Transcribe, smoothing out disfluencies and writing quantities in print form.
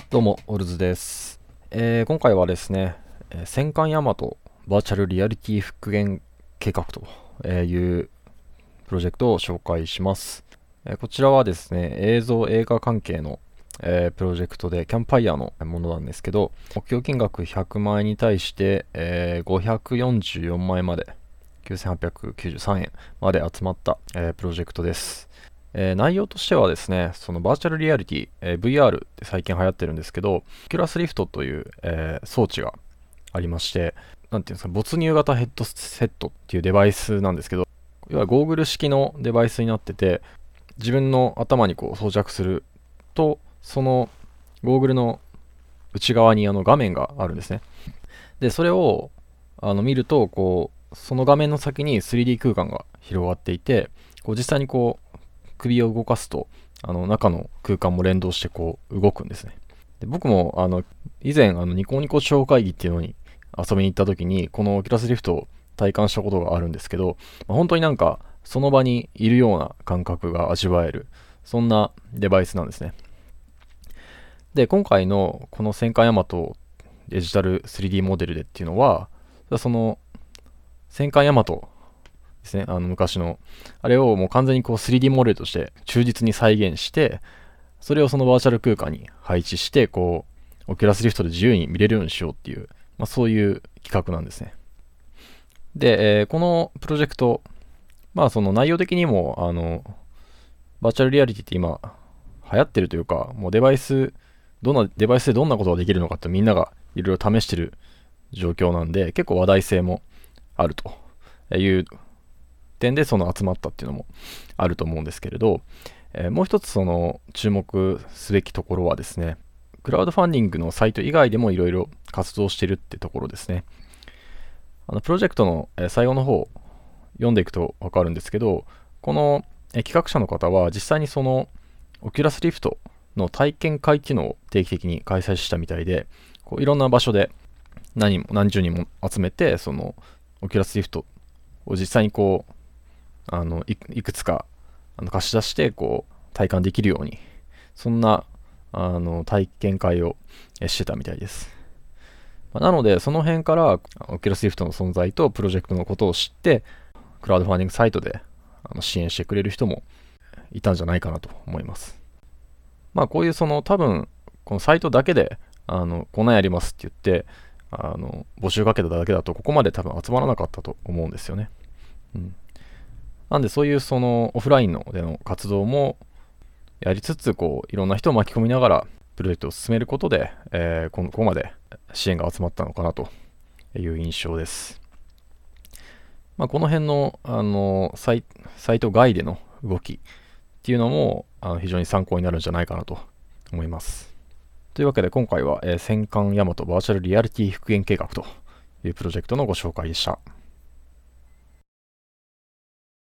どうも、オルズです。今回はですね、戦艦ヤマトバーチャルリアリティ復元計画というプロジェクトを紹介します。こちらはですね、映画関係の、プロジェクトでキャンプファイヤーのものなんですけど、目標金額100万円に対して、544万円まで、9893円まで集まった、プロジェクトです。内容としてはですね、そのバーチャルリアリティ、VR って最近流行ってるんですけど、Oculus Rift という、装置がありまして、なんていうんですか、没入型ヘッドセットっていうデバイスなんですけど、要はゴーグル式のデバイスになってて、自分の頭にこう装着すると、そのゴーグルの内側に画面があるんですね。で、それを見ると、こう、その画面の先に 3D 空間が広がっていて、こう実際にこう首を動かすと中の空間も連動してこう動くんですね。で僕も以前ニコニコ超会議っていうのに遊びに行った時にこのオキュラスリフトを体感したことがあるんですけど、本当になんかその場にいるような感覚が味わえる、そんなデバイスなんですね。で今回のこの戦艦ヤマトデジタル 3D モデルでっていうのは、その戦艦ヤマトですね、昔のあれをもう完全にこう 3D モデルとして忠実に再現して、それをそのバーチャル空間に配置して、こうオキュラスリフトで自由に見れるようにしようっていう、そういう企画なんですね。で、このプロジェクト、その内容的にもバーチャルリアリティって今流行ってるというか、もうどんなデバイスでどんなことができるのかってみんながいろいろ試してる状況なんで、結構話題性もあるという点でその集まったっていうのもあると思うんですけれど、もう一つその注目すべきところはですね、クラウドファンディングのサイト以外でもいろいろ活動してるってところですね。プロジェクトの最後の方読んでいくと分かるんですけど、この企画者の方は実際にそのオキュラスリフトの体験会っていうのを定期的に開催したみたいで、こういろんな場所で何十人も集めて、そのオキュラスリフトを実際にこういくつか貸し出してこう体感できるように、そんな体験会をしてたみたいです。なのでその辺からオキュラスリフトの存在とプロジェクトのことを知って、クラウドファンディングサイトで支援してくれる人もいたんじゃないかなと思います。こういうその多分このサイトだけでこんなんやりますって言って募集かけただけだとここまで多分集まらなかったと思うんですよね。なんでそういうそのオフラインでの活動もやりつつ、こういろんな人を巻き込みながらプロジェクトを進めることで、ここまで支援が集まったのかなという印象です。この辺の、サイト外での動きっていうのも非常に参考になるんじゃないかなと思います。というわけで今回は、戦艦ヤマトバーチャルリアリティ復元計画というプロジェクトのご紹介でした。